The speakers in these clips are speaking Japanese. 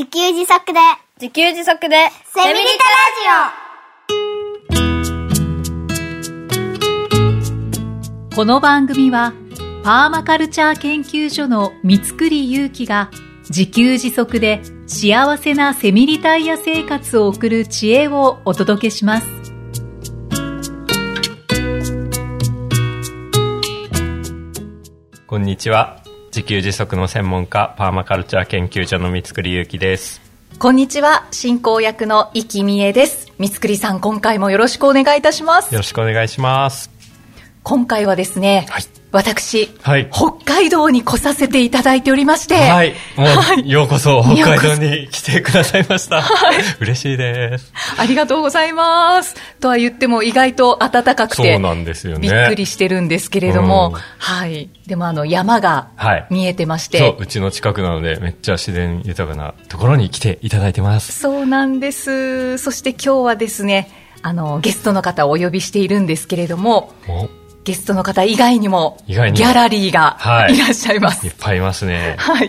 自給自足でセミリタラジオ。この番組はパーマカルチャー研究所の三栗祐希が自給自足で幸せなセミリタイヤ生活を送る知恵をお届けします。 こんにちは。自給自足の専門家パーマカルチャー研究所の三栗祐希です。 こんにちは、進行役の生きみえです。三栗さん、今回もよろしくお願いいたします。 よろしくお願いします。 今回はですね、 はい、 私、 はい、 北海道に来させていただいておりまして、 はい、もうようこそ北海道に来てくださいました。はい、嬉しいです。 ありがとうございます。とは言っても意外と暖かくて、 そうなんですよね。 びっくりしてるんですけれども、はい、でも山が見えてまして、 はい、そう、うちの近くなのでめっちゃ自然豊かなところに来ていただいてます。 そうなんです。そして今日はですね、ゲストの方をお呼びしているんですけれども、ゲストの方以外にもギャラリーがいらっしゃいます。 はい、いっぱいいますね。 はい。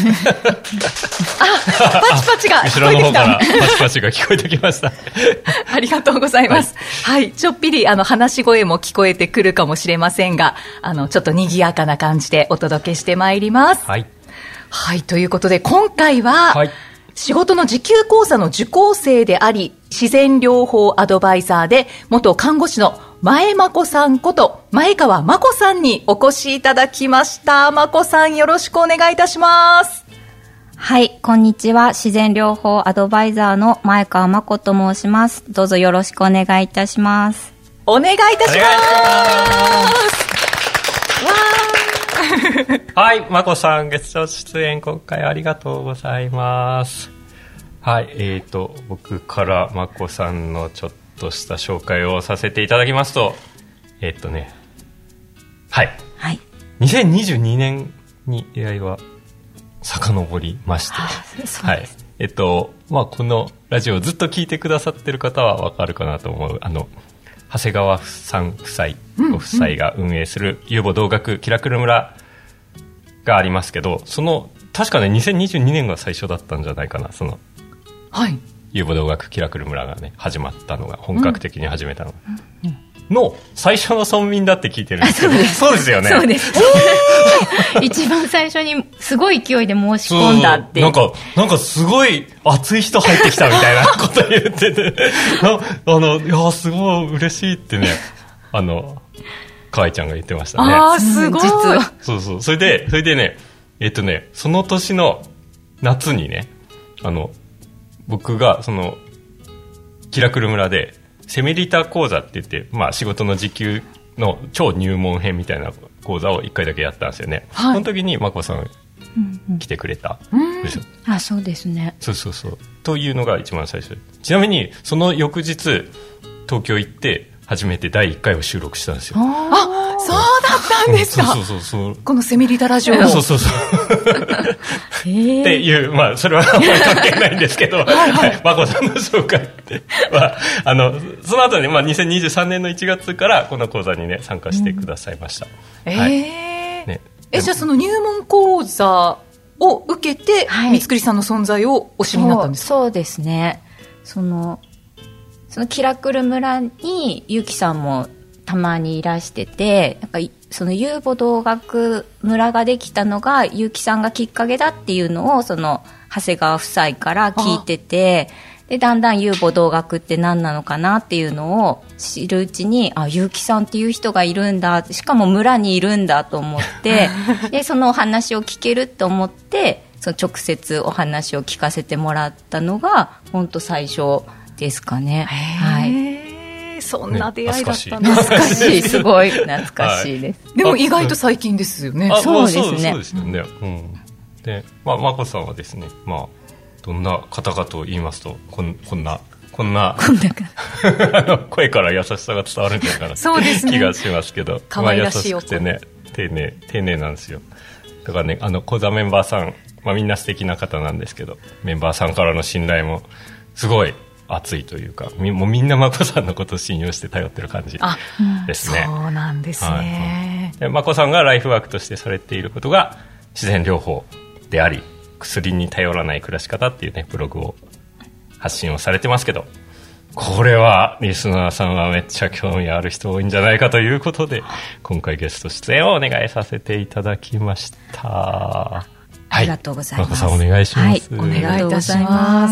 あ、パチパチが聞こえてきた。後ろの方からパチパチが聞こえてきました。 ありがとうございます。はい、はい、ちょっぴり話し声も聞こえてくるかもしれませんが、ちょっと賑やかな感じでお届けしてまいります。はい。はい、ということで今回は、はい、仕事の時給講座の受講生であり、自然療法アドバイザーで元看護師の前真子さんこと前川真子さんにお越しいただきました。真子さん、よろしくお願いいたします。 はい、こんにちは。自然療法アドバイザーの前川真子と申します。どうぞよろしくお願いいたします。 お願いいたします。 はい、真子さんゲスト出演今回ありがとうございます。はい、僕から真子さんのちょっとした紹介をさせていただきますと、はい、はい、2022年に出会いは遡りまして、はい、このラジオをずっと聞いてくださってる方はわかるかなと思う、長谷川さん夫妻、ご夫妻が運営する遊母同学キラクル村がありますけど、その確かね2022年が最初だったんじゃないかな、その、はい、遊母同学キラクル村がね始まったのが、本格的に始めたのが、の最初の村民だって聞いてるんですけど、そうですよね。 そうです。一番最初にすごい勢いで申し込んだって。 なんかすごい熱い人入ってきたみたいなこと言ってて、いやすごい嬉しいってね、河合ちゃんが言ってましたね。 ああ、すごい。実は。 そうそう。それでね、その年の夏にね、僕がそのキラクル村でセミリタ講座って言って、仕事の時給の超入門編みたいな講座を1回だけやったんですよね。はい、その時に真子さん来てくれたでしょ。 あ、そうですね。 そうというのが一番最初。ちなみにその翌日東京行って初めて第1回を収録したんですよ。 あ、そうだったんですか。 そう。 このセミリタラジオも。 そう。っていう、それはあんまり関係ないんですけど、真子さんの紹介はその後に、2023年の1月からこの講座にね参加してくださいました。 じゃあその入門講座を受けて、三栗さんの存在をお知りになったんですか。 そうですね。そのキラクル村にゆきさんもたまにいらしてて、なんかその遊母同学村ができたのがゆきさんがきっかけだっていうのをその長谷川夫妻から聞いてて、でだんだん遊母同学って何なのかなっていうのを知るうちに、ゆきさんっていう人がいるんだ、しかも村にいるんだと思ってでそのお話を聞けると思って、その直接お話を聞かせてもらったのが本当最初ですかね。はい。 そんな出会いだったんです。懐かしい、すごい懐かしいです。 でも意外と最近ですよね。 そうですね。 そうですよね。で、真子さんはですね、どんな方かと言いますと、こんな声から優しさが伝わるんじゃないかな気がしますけど、 可愛らしい優しくてね、丁寧なんですよ。だからね、講座メンバーさん、みんな素敵な方なんですけど、メンバーさんからの信頼もすごい熱いというか、もうみんな真子さんのことを信用して頼ってる感じですね。 そうなんですね。 で真子さんがライフワークとしてされていることが自然療法であり、 薬に頼らない暮らし方っていうねブログを発信をされてますけど、これはリスナーさんはめっちゃ興味ある人多いんじゃないかということで、今回ゲスト出演をお願いさせていただきました。 ありがとうございます。 まこさんお願いします。 はい、お願いいたします。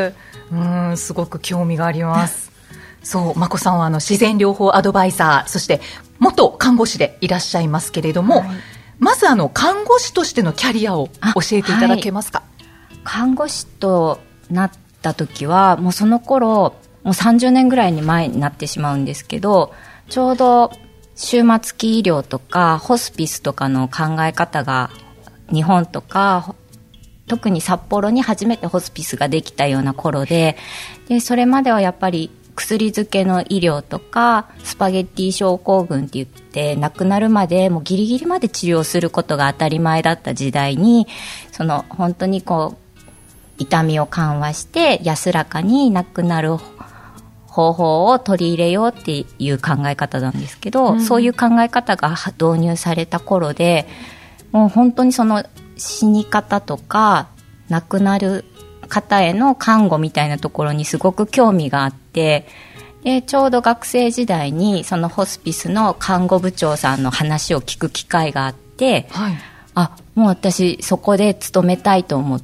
すごく興味があります。そう、まこさんは自然療法アドバイザー、そして元看護師でいらっしゃいますけれども、はい、まず看護師としてのキャリアを教えていただけますか？ はい、看護師となった時はもうその頃もう30年ぐらいに前になってしまうんですけど、ちょうど終末期医療とかホスピスとかの考え方が日本とか特に札幌に初めてホスピスができたような頃で、それまではやっぱり薬漬けの医療とかスパゲッティ症候群って言って亡くなるまでもうギリギリまで治療することが当たり前だった時代に、本当に痛みを緩和して安らかに亡くなる方法を取り入れようっていう考え方なんですけど、そういう考え方が導入された頃で、もう本当に死に方とか亡くなる方への看護みたいなところにすごく興味があって、でちょうど学生時代にホスピスの看護部長さんの話を聞く機会があって、はい、もう私そこで勤めたいと思って、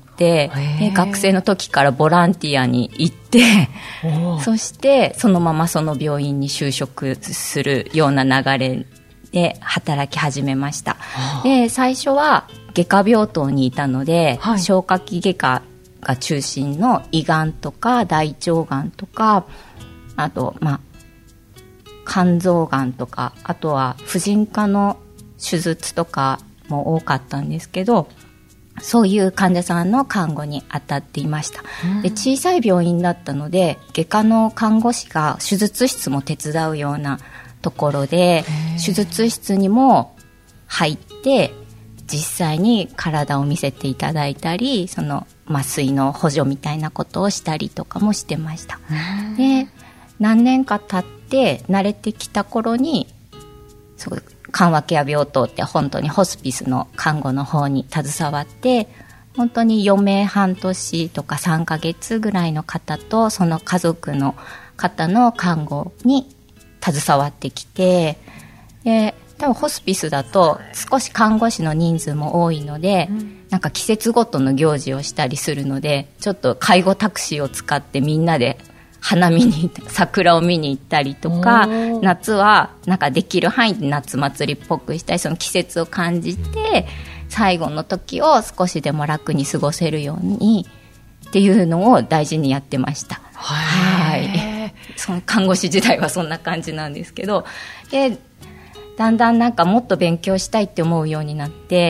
学生の時からボランティアに行ってそしてそのままその病院に就職するような流れで働き始めました。で最初は外科病棟にいたので、はい、消化器外科が中心の胃がんとか大腸がんとか、あと肝臓がんとか、あとは婦人科の手術とかも多かったんですけど、そういう患者さんの看護に当たっていました。で小さい病院だったので外科の看護師が手術室も手伝うようなところで、手術室にも入って実際に体を見せていただいたり、麻酔の補助みたいなことをしたりとかもしてました。で何年か経って慣れてきた頃に緩和ケア病棟って本当にホスピスの看護の方に携わって、本当に余命半年とか3ヶ月ぐらいの方とその家族の方の看護に携わってきて、で多分ホスピスだと少し看護師の人数も多いので、なんか季節ごとの行事をしたりするので、ちょっと介護タクシーを使ってみんなで花見に桜を見に行ったりとか、夏はなんかできる範囲で夏祭りっぽくしたり、その季節を感じて最後の時を少しでも楽に過ごせるようにっていうのを大事にやってました。はい、その看護師時代はそんな感じなんですけど、でだんだんなんかもっと勉強したいって思うようになって、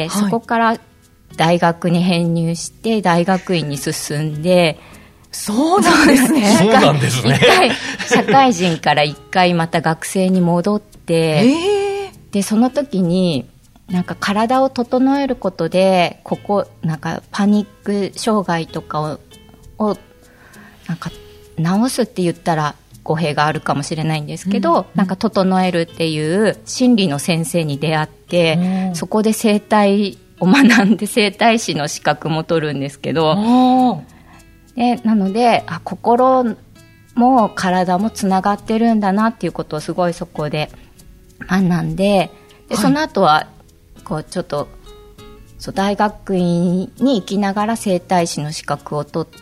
そこから大学に編入して大学院に進んで、 そうなんですね。 そうなんですね。 一回社会人から一回また学生に戻って、でその時になんか体を整えることでなんかパニック障害とかをなんか治すって言ったら語弊があるかもしれないんですけど、なんか整えるっていう心理の先生に出会って、そこで整体を学んで整体師の資格も取るんですけど、でなので心も体もつながってるんだなっていうことをすごいそこで学んで、その後はちょっと大学院に行きながら整体師の資格を取って、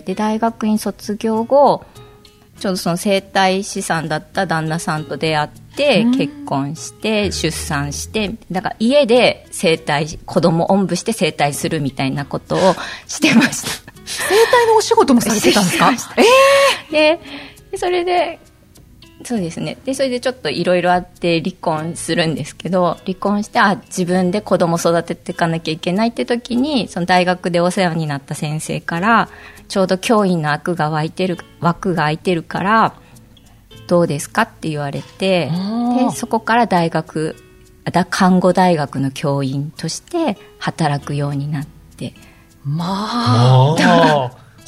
で大学院卒業後ちょうどその整体師さんだった旦那さんと出会って結婚して出産して、だから家で子供をおんぶして整体するみたいなことをしてました。 整体のお仕事もされてたんですか？ でそれでそうですね。でそれでちょっといろいろあって離婚するんですけど、離婚して自分で子供育てていかなきゃいけないって時に、その大学でお世話になった先生からちょうど教員の枠が空いてるからどうですかって言われて、でそこから看護大学の教員として働くようになって、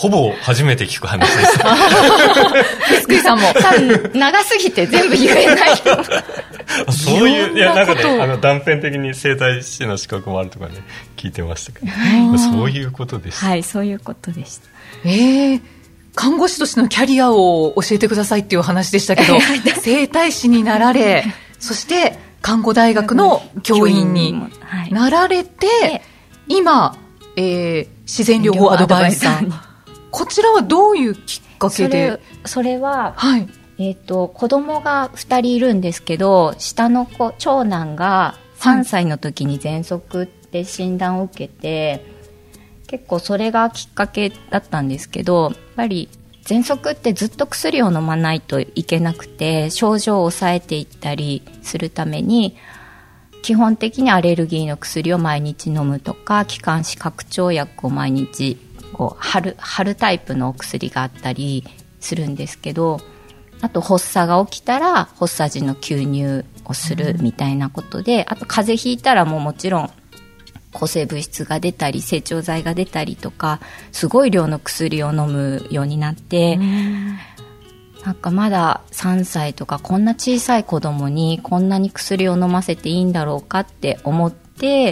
ほぼ初めて聞く話です。 福井さんも。 長すぎて全部言えない。 そういう、いや、なんかね、断片的に整体師の資格もあるとかね、聞いてましたけど、そういうことでした。 はい、そういうことでした。 看護師としてのキャリアを教えてくださいっていう話でしたけど、整体師になられ、そして看護大学の教員になられて、今、自然療法アドバイザー。こちらはどういうきっかけで？ それは、はい、子供が2人いるんですけど、下の子、長男が3歳の時に喘息って診断を受けて、結構それがきっかけだったんですけど、やっぱり喘息ってずっと薬を飲まないといけなくて、症状を抑えていったりするために、基本的にアレルギーの薬を毎日飲むとか、気管支拡張薬を毎日こう貼るタイプのお薬があったりするんですけど、あと発作が起きたら発作時の吸入をするみたいなことで、あと風邪ひいたらもちろん抗生物質が出たり整腸剤が出たりとか、すごい量の薬を飲むようになって、なんかまだ3歳とかこんな小さい子供にこんなに薬を飲ませていいんだろうかって思って、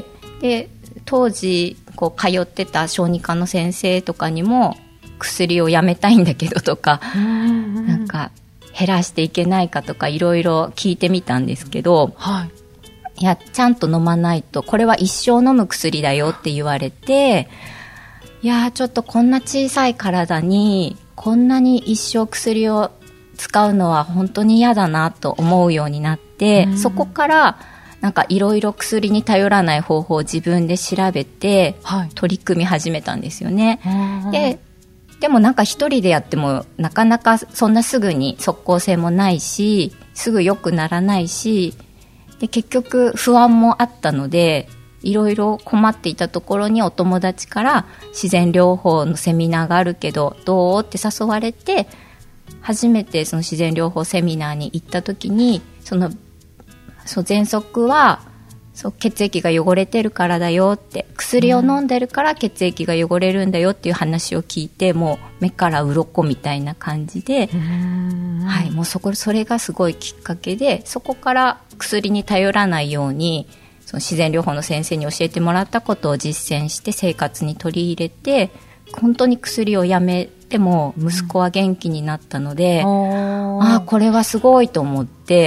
で当時こう通ってた小児科の先生とかにも薬をやめたいんだけどとか、なんか減らしていけないかとかいろいろ聞いてみたんですけど、いやちゃんと飲まないとこれは一生飲む薬だよって言われて、いやちょっとこんな小さい体にこんなに一生薬を使うのは本当に嫌だなと思うようになって、そこからなんかいろいろ薬に頼らない方法を自分で調べて取り組み始めたんですよね。でもなんか一人でやってもなかなかそんなすぐに即効性もないし、すぐ良くならないし、で結局不安もあったので、いろいろ困っていたところにお友達から自然療法のセミナーがあるけどどうって誘われて、初めてその自然療法セミナーに行った時に、喘息は血液が汚れてるからだよって、薬を飲んでるから血液が汚れるんだよっていう話を聞いて、もう目から鱗みたいな感じで、はい、もうそれがすごいきっかけで、そこから薬に頼らないようにその自然療法の先生に教えてもらったことを実践して生活に取り入れて、本当に薬をやめても息子は元気になったので、これはすごいと思って、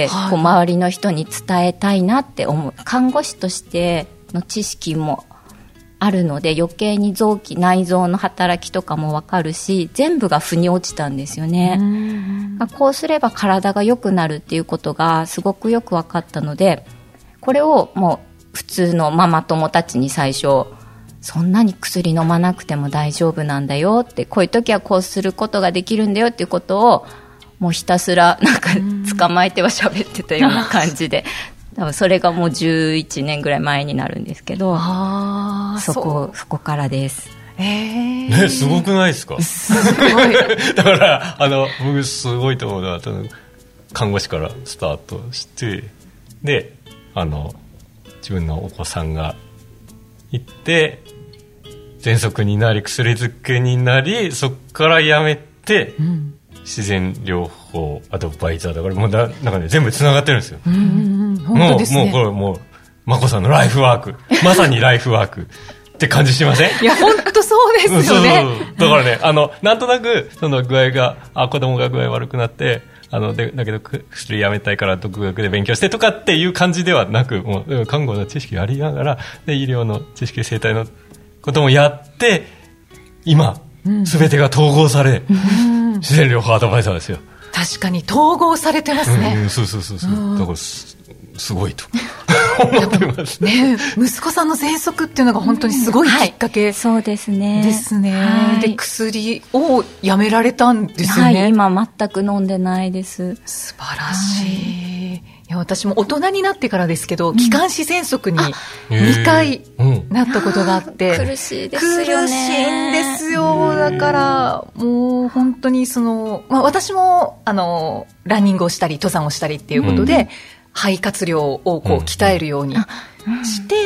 こう周りの人に伝えたいなって思う。看護師としての知識もあるので、余計に内臓の働きとかも分かるし、全部が腑に落ちたんですよね。こうすれば体が良くなるっていうことがすごくよく分かったので、これをもう普通のママ友たちに最初、そんなに薬飲まなくても大丈夫なんだよって、こういう時はこうすることができるんだよっていうことをもうひたすらなんか捕まえては喋ってたような感じで、多分それがもう11年ぐらい前になるんですけど、そこからです。 すごくないですか？すごい。だから僕すごいと思うのは、看護師からスタートして、で自分のお子さんが行って喘息になり薬漬けになり、そこからやめて、自然療法アドバイザーだから、もうなんかね全部つながってるんですよ。もうこれもう眞子さんのライフワーク、まさにライフワークって感じしません？ いや本当そうですよね。 だからねなんとなくその具合が子供が具合悪くなって、だけど薬やめたいから独学で勉強してとかっていう感じではなく、もう看護の知識ありながら、で医療の知識、生態のこともやって、今全てが統合され、自然療法アドバイザーですよ。 確かに統合されてますね。 そうだからすごいと思ってますね。 息子さんの喘息っていうのが本当にすごいきっかけ、 そうですね。 で薬をやめられたんですよね。 今全く飲んでないです。 素晴らしい。いや私も大人になってからですけど、気管支喘息に2回なったことがあって、 苦しいですよね。 苦しいんですよ。だからもう本当に私もランニングをしたり登山をしたりっていうことで、肺活量をこう鍛えるようにして、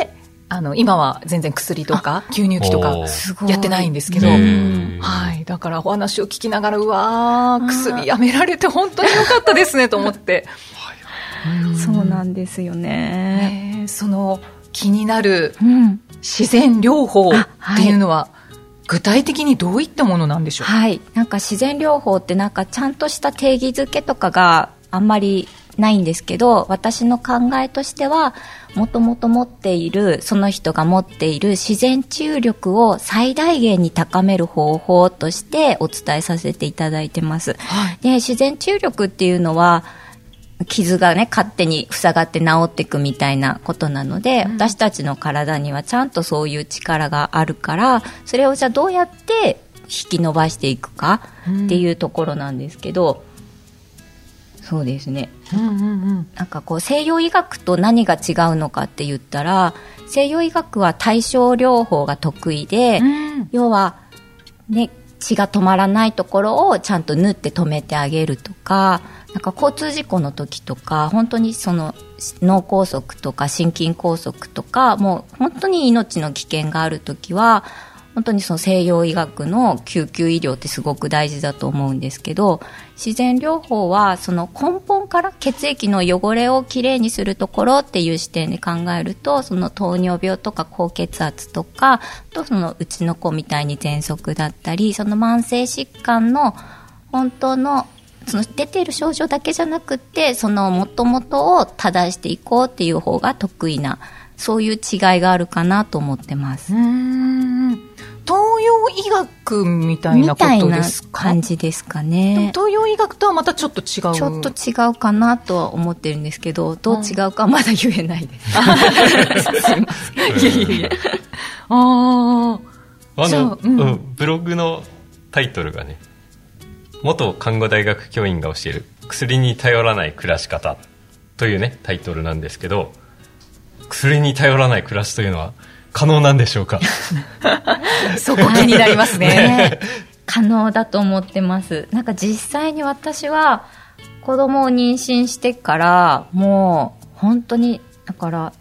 今は全然薬とか吸入器とかやってないんですけど、はい、だからお話を聞きながら、うわー、薬やめられて本当に良かったですねと思ってそうなんですよね。 その気になる自然療法っていうのは、具体的にどういったものなんでしょう？ はい、なんか自然療法ってなんかちゃんとした定義づけとかがあんまりないんですけど、私の考えとしては、もともと持っている、その人が持っている自然治癒力を最大限に高める方法としてお伝えさせていただいてます。はい、で、自然治癒力っていうのは、傷がね、勝手に塞がって治っていくみたいなことなので、私たちの体にはちゃんとそういう力があるから、それをじゃあどうやって引き伸ばしていくかっていうところなんですけど、そうですね、なんかこう西洋医学と何が違うのかって言ったら、西洋医学は対症療法が得意で、要はね、血が止まらないところをちゃんと縫って止めてあげるとか、なんか交通事故の時とか、本当にその脳梗塞とか心筋梗塞とか、もう本当に命の危険がある時は、本当にその西洋医学の救急医療ってすごく大事だと思うんですけど、自然療法はその根本から血液の汚れをきれいにするところっていう視点で考えると、その糖尿病とか高血圧とか、とそのうちの子みたいに喘息だったり、その慢性疾患の本当のその出ている症状だけじゃなくって、その元々を正していこうっていう方が得意な、そういう違いがあるかなと思ってます。 東洋医学みたいなことですか？ みたいな感じですかね。 でも東洋医学とはまたちょっと違う。 ちょっと違うかなとは思ってるんですけど、どう違うかまだ言えないです。すいません。いやブログのタイトルがね、元看護大学教員が教える薬に頼らない暮らし方というねタイトルなんですけど、薬に頼らない暮らしというのは可能なんでしょうか？ そこ気になりますね。 可能だと思ってます。なんか実際に私は子供を妊娠してからもう本当にだから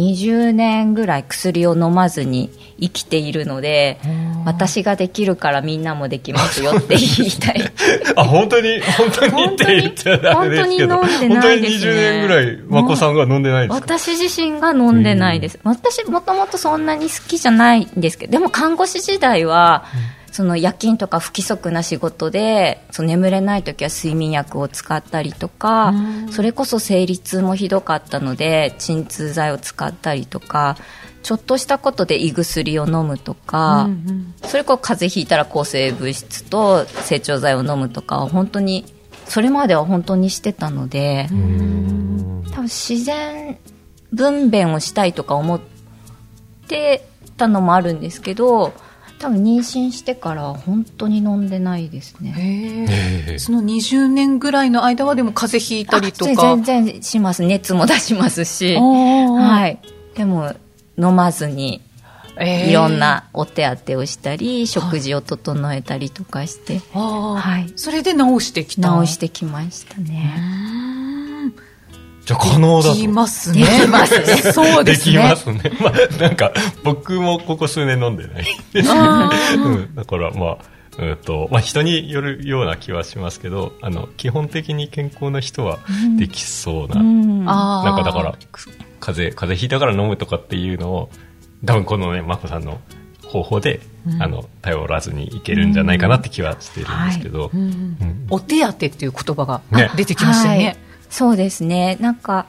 20年ぐらい薬を飲まずに生きているので、私ができるからみんなもできますよって言いたい。 本当にって言っちゃダメですけど、 本当に飲んでないですね。 本当に20年ぐらい眞子さんが飲んでないですか？ 私自身が飲んでないです。私もともとそんなに好きじゃないんですけど、でも看護師時代は、その夜勤とか不規則な仕事でその眠れない時は睡眠薬を使ったりとか、それこそ生理痛もひどかったので鎮痛剤を使ったりとか、ちょっとしたことで胃薬を飲むとか、それこそ風邪ひいたら抗生物質と整腸剤を飲むとか、本当にそれまでは本当にしてたので、多分自然分娩をしたいとか思ってたのもあるんですけど、多分妊娠してから本当に飲んでないですね。 その20年ぐらいの間はでも風邪ひいたりとか？ 全然します。熱も出しますし、はい、でも飲まずにいろんなお手当てをしたり、食事を整えたりとかして、 はい、それで治してきましたね。 じゃあ可能だと。 できますね。 そうですね。できますね。なんか僕もここ数年飲んでないです、だから人によるような気はしますけど、基本的に健康な人はできそうな、なんかだから風邪ひいたから飲むとかっていうのを多分このね眞子さんの方法で、頼らずにいけるんじゃないかなって気はしてるんですけど、 お手当てっていう言葉が出てきましたよね。 そうですね。なんか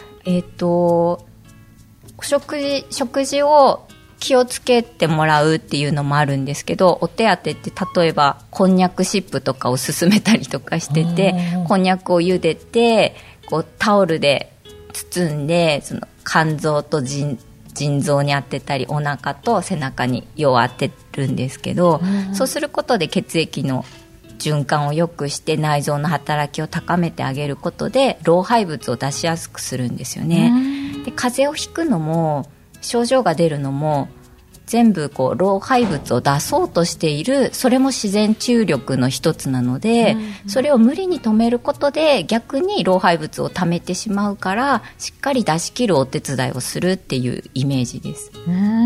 食事を気をつけてもらうっていうのもあるんですけど、お手当てって例えばこんにゃくシップとかを勧めたりとかしてて、こんにゃくを茹でてこうタオルで包んで、その肝臓と腎臓に当てたり、お腹と背中に要は当てるんですけど、そうすることで血液の循環を良くして内臓の働きを高めてあげることで老廃物を出しやすくするんですよね。で、風邪をひくのも症状が出るのも全部こう老廃物を出そうとしている、それも自然治癒力の一つなので、それを無理に止めることで逆に老廃物を溜めてしまうから、しっかり出し切るお手伝いをするっていうイメージです。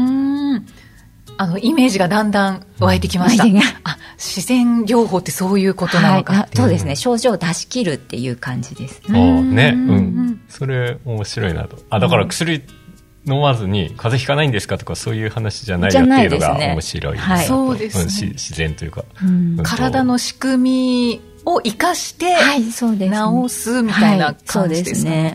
イメージがだんだん湧いてきました。自然療法ってそういうことなのか、 そうですね、症状を出し切るっていう感じです。 それ面白いなと。だから薬飲まずに風邪ひかないんですかとか、そういう話じゃないよっていうのが面白いなと。 そうですね、 自然というか、 体の仕組みを生かして治すみたいな感じですね。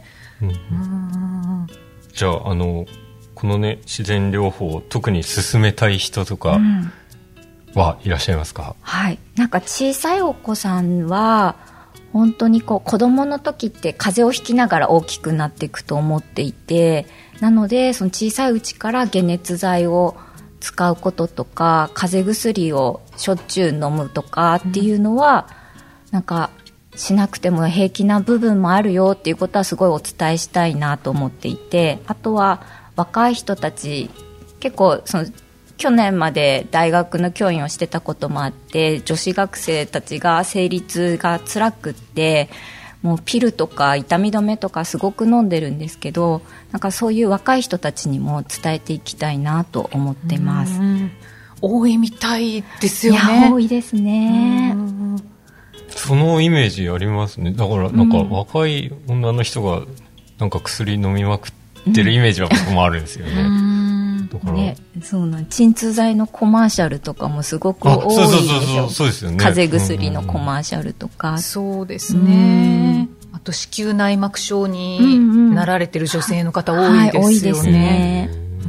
じゃあこのね、自然療法を特に進めたい人とかはいらっしゃいますか？ なんか小さいお子さんは本当に子供の時って風邪をひきながら大きくなっていくと思っていて、なのでその小さいうちから解熱剤を使うこととか、風邪薬をしょっちゅう飲むとかっていうのは、なんかしなくても平気な部分もあるよっていうことはすごいお伝えしたいなと思っていて、あとは若い人たち、結構去年まで大学の教員をしてたこともあって、女子学生たちが生理痛が辛くって、もうピルとか痛み止めとかすごく飲んでるんですけど、なんかそういう若い人たちにも伝えていきたいなと思ってます。 多いみたいですよね。 多いですね。 そのイメージありますね。だからなんか若い女の人がなんか薬飲みまくってるイメージは僕もあるんですよね。だからそうなん、鎮痛剤のコマーシャルとかもすごく多いですよ。 そうですよね。 風邪薬のコマーシャルとか。 そうですね。あと子宮内膜症になられてる女性の方多いですよね。 多いですね。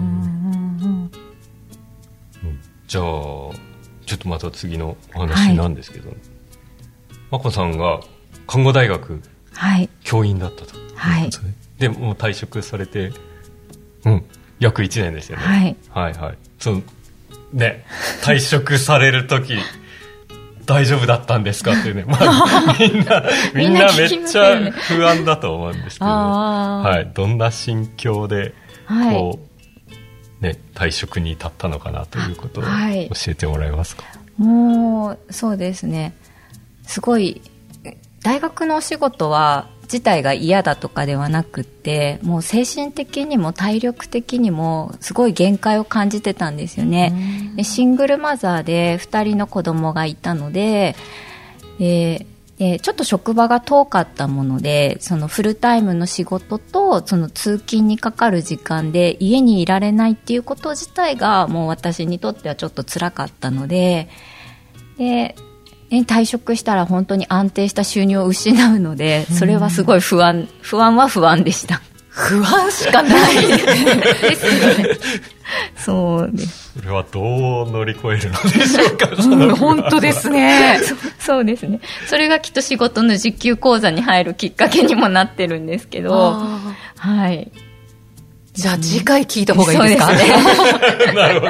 じゃあちょっとまた次のお話なんですけど、まこさんが看護大学教員だったと、でもう退職されて、約1年ですよね。退職される時大丈夫だったんですかってね、みんなめっちゃ不安だと思うんですけど、どんな心境で退職に至ったのかなということを教えてもらえますか？ もうそうですね、すごい大学のお仕事は自体が嫌だとかではなくって、もう精神的にも体力的にもすごい限界を感じてたんですよね。でシングルマザーで2人の子供がいたので、ちょっと職場が遠かったもので、そのフルタイムの仕事とその通勤にかかる時間で家にいられないっていうこと自体がもう私にとってはちょっと辛かったので、退職したら本当に安定した収入を失うので、それはすごい不安は不安でした。 不安しかないですね。そうです。 それはどう乗り越えるのでしょうか？ 本当ですね。 そうですね。それがきっと仕事の時給講座に入るきっかけにもなってるんですけど、 じゃあ次回聞いた方がいいですか？ そうですね。 なる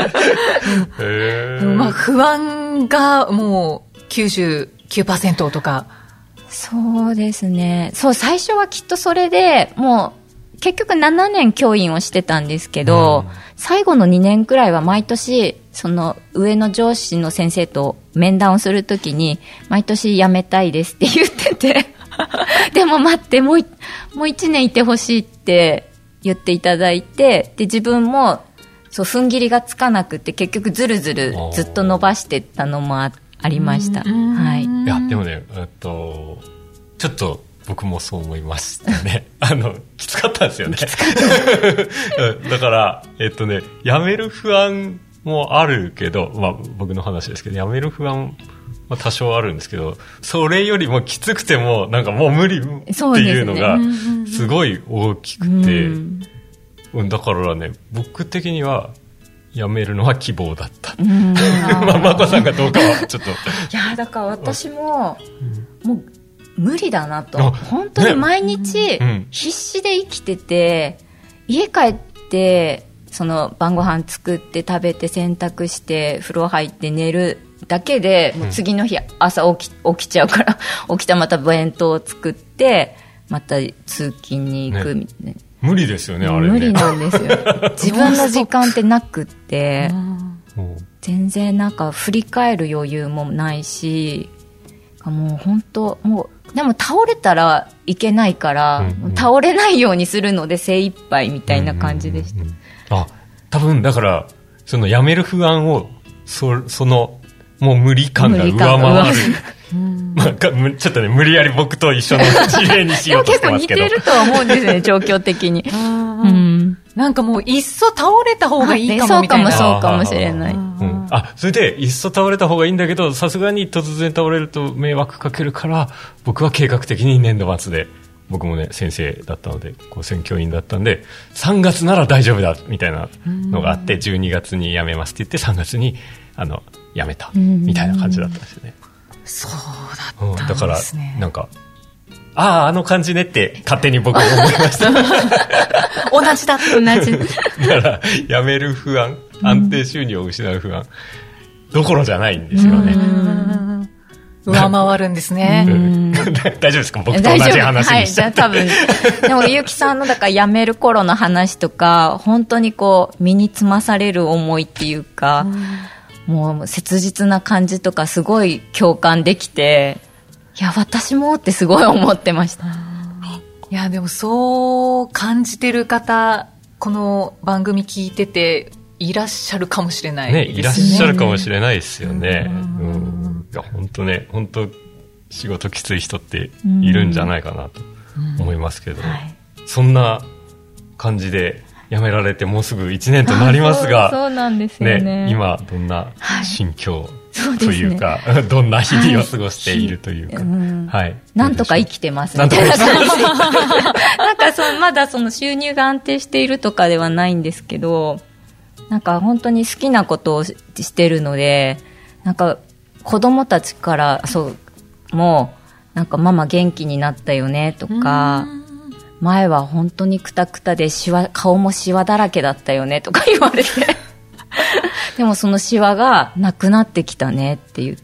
ほど。 不安がもう 99% とか。 そうですね。そう、最初はきっとそれでもう結局7年教員をしてたんですけど、最後の2年くらいは毎年その上の上司の先生と面談をするときに毎年辞めたいですって言っててでも待って、もう1年いてほしいって言っていただいて、で自分も踏ん切りがつかなくて結局ずるずるずっと伸ばしてったのもありました。 いやでもね、ちょっと僕もそう思いましたね。きつかったんですよね。だから辞める不安もあるけど、僕の話ですけど、辞める不安は多少あるんですけど、それよりもきつくてもなんかもう無理っていうのがすごい大きくて、だからね、僕的には辞めるのは希望だった。マコさんがどうかはちょっと。いやだから私ももう無理だなと、本当に毎日必死で生きてて、家帰ってその晩ご飯作って食べて洗濯して風呂入って寝るだけで、もう次の日朝起きちゃうから起きたらまた弁当を作ってまた通勤に行くみたいな。 無理ですよね、あれね。 無理なんですよ。自分の時間ってなくって、全然なんか振り返る余裕もないし、もう本当もう、でも倒れたらいけないから、倒れないようにするので精一杯みたいな感じでした。 多分だから、そのやめる不安を、その、もう無理感が上回る。ちょっとね、無理やり僕と一緒の事例にしようとしてますけど。 結構似てるとは思うんですね、状況的に。 なんかもういっそ倒れた方がいいかもみたいな。 そうかもしれない。 それでいっそ倒れた方がいいんだけど、さすがに突然倒れると迷惑かけるから、僕は計画的に年度末で、僕もね先生だったので高専教員だったんで、3月なら大丈夫だみたいなのがあって、12月に辞めますって言って3月に辞めたみたいな感じだったんですよね。 そうだったんですね。 だからなんかあの感じねって勝手に僕は思いました同じだだから辞める不安、安定収入を失う不安どころじゃないんですよね。 上回るんですね。 大丈夫ですか、僕と同じ話にしちゃって。 はい、じゃあ多分でもゆきさんのだから辞める頃の話とか本当にこう身につまされる思いっていうか、もう切実な感じとかすごい共感できて、いや私もってすごい思ってました。 いやでもそう感じてる方、この番組聞いてていらっしゃるかもしれないですね。 いらっしゃるかもしれないですよね。いや本当ね、本当仕事きつい人っているんじゃないかなと思いますけど、そんな感じで辞められてもうすぐ1年となりますが、 そうなんですよね。 今どんな心境というか、どんな日々を過ごしているというか、 なんとか生きてますみたいな感じ。なんかまだその収入が安定しているとかではないんですけど、なんか本当に好きなことをしてるので、なんか子供たちからもうなんかママ元気になったよねとか、前は本当にクタクタで顔もシワだらけだったよねとか言われてでもそのシワがなくなってきたねって言って、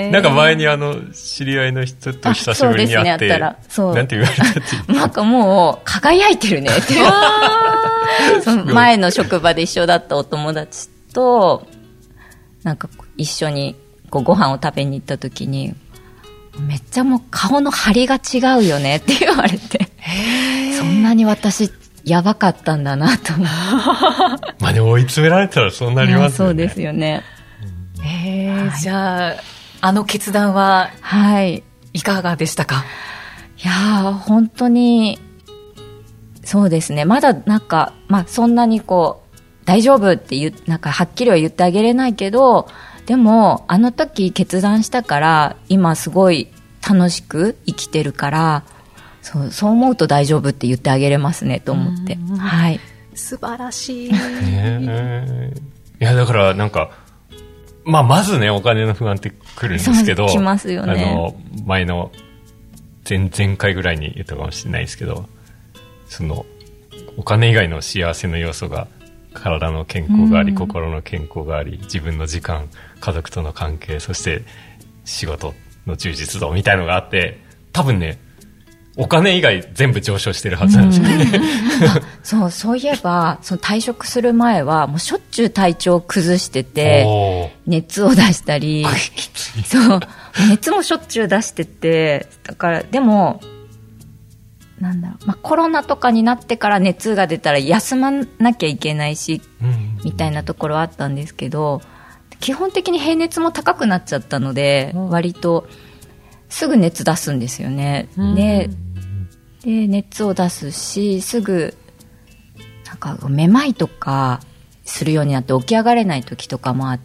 なんか前に知り合いの人と久しぶりに会って、なんて言われたってなんかもう輝いてるねってその前の職場で一緒だったお友達となんか一緒にご飯を食べに行った時に、めっちゃもう顔の張りが違うよねって言われて、そんなに私やばかったんだなと思う。 まあでも追い詰められたらそうなりますよね。 そうですよね。 じゃあ決断はいかがでしたか？ いやー本当にそうですね。まだなんか、そんなにこう大丈夫ってなんかはっきりは言ってあげれないけど、でもあの時決断したから今すごい楽しく生きてるから、そう思うと大丈夫って言ってあげれますねと思って、 素晴らしい。いやだからなんか、まずねお金の不安ってくるんですけど、 きますよね。 前の前回ぐらいに言ったかもしれないですけど、そのお金以外の幸せの要素が体の健康があり、心の健康があり、自分の時間、家族との関係、そして仕事の充実度みたいのがあって、多分ねお金以外全部上昇してるはずなんですよね。 そういえば退職する前はもうしょっちゅう体調を崩してて、熱を出したり熱もしょっちゅう出してて、だからでもなんだろう、コロナとかになってから熱が出たら休まなきゃいけないし、みたいなところはあったんですけど、基本的に平熱も高くなっちゃったので、割とすぐ熱出すんですよね。で熱を出すし、すぐなんかめまいとかするようになって起き上がれない時とかもあって、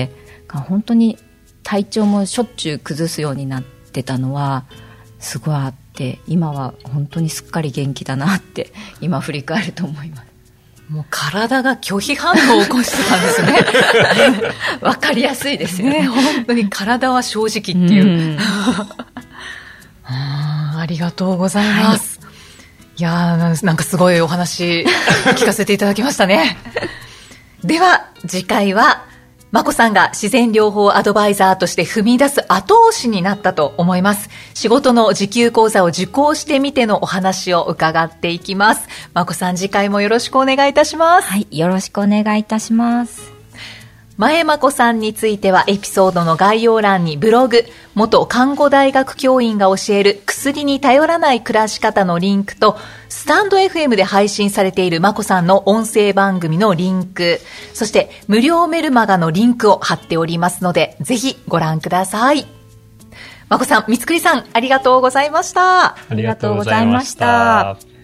本当に体調もしょっちゅう崩すようになってたのはすごいあって、今は本当にすっかり元気だなって今振り返ると思います。 もう体が拒否反応を起こしてたんですね。 わかりやすいですよね。 本当に体は正直っていう、ありがとうございます、いやなんかすごいお話聞かせていただきましたね。では次回はまこさんが自然療法アドバイザーとして踏み出す後押しになったと思います。仕事の時給講座を受講してみてのお話を伺っていきます。まこさん、次回もよろしくお願いいたします。 はい、よろしくお願いいたします。 前まこさんについてはエピソードの概要欄にブログ、元看護大学教員が教える薬に頼らない暮らし方のリンクと、スタンド FM で配信されているまこさんの音声番組のリンク、そして無料メルマガのリンクを貼っておりますので、ぜひご覧ください。まこさん、三つくりさん、ありがとうございました。 ありがとうございました。